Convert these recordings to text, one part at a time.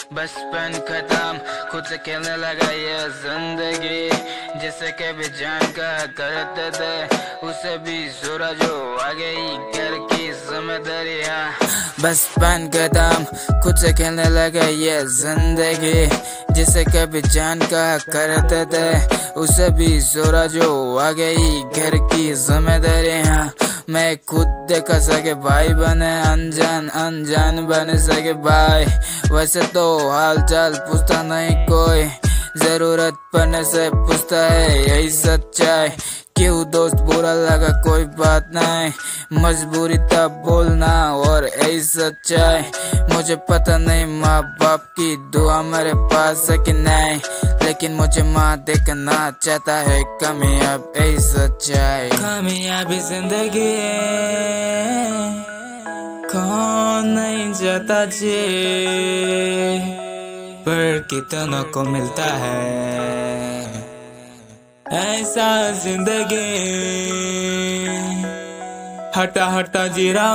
बचपन खत्म खुद से खेलने लगा ये जिंदगी, जिसे कभी जान का करते थे उसे भी सूरज हो आ गई घर की जिम्मेदारियां। बचपन खत्म खुद से खेलने लगा ये जिंदगी, जिसे कभी जान का करते थे उसे भी सूरज हो आ गई घर की जिम्मेदारियां। मैं खुद देखा सके भाई बने अनजान, अनजान बने सके भाई। वैसे तो हाल चाल पूछता नहीं कोई, जरूरत पड़ने से पूछता है यही सच्चाई। क्यों दोस्त बुरा लगा कोई बात नहीं, मजबूरी तब बोलना और यही सच्चाई। मुझे पता नहीं माँ बाप की दुआ मेरे पास है कि नहीं, लेकिन मुझे माँ देखना चाहता है कामयाब यही सच्चाई। कामयाबी जिंदगी कौन नहीं चाहता जी, पर कितनों को मिलता है ऐसा जिंदगी। हटा हटा जी रहा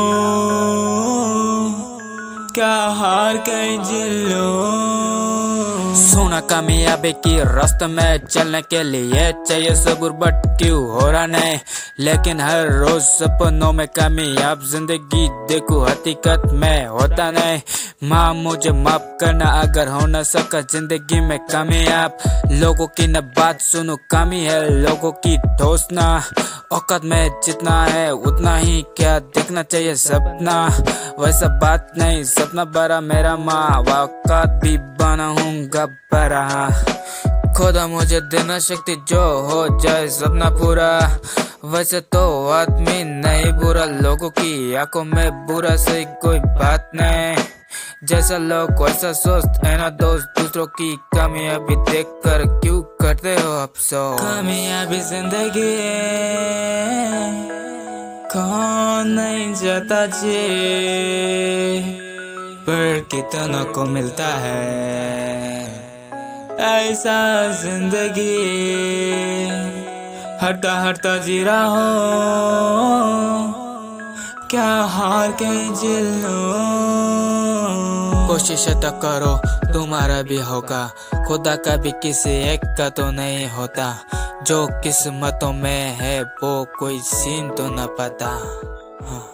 हूँ, क्या हार कर जिलो। सोना कामयाबी की रास्ते में चलने के लिए चाहिए सब्र, बट क्यों हो रहा नहीं। लेकिन हर रोज सपनों में कामयाब जिंदगी देखो हकीकत में होता नहीं। माँ मुझे माफ करना अगर हो न सका जिंदगी में कामयाब। लोगों की न बात सुनो, कमी है लोगों की ठोस ना। औकात में जितना है उतना ही क्या देखना चाहिए सपना, वैसा बात नहीं सपना बड़ा मेरा माँ, औकात भी बनाऊंगा बड़ा। खुदा मुझे देना शक्ति जो हो जाए सपना पूरा। वैसे तो आदमी नहीं बुरा, लोगों की आंखों में बुरा सही कोई बात नहीं। जैसा लोग वैसा सोचते है ना दोस्त, दूसरों की कामयाबी देखकर क्यों करते हो अफसोस। कामयाबी जिंदगी कौन नहीं चाहता जी, पर कितनों को मिलता है ऐसा जिंदगी। हटा हटा जी रहा हूँ, क्या हार के जिलो। कोशिश तो करो तुम्हारा भी होगा, खुदा का भी किसी एक का तो नहीं होता। जो किस्मतों में है वो कोई सीन तो न पता। हाँ।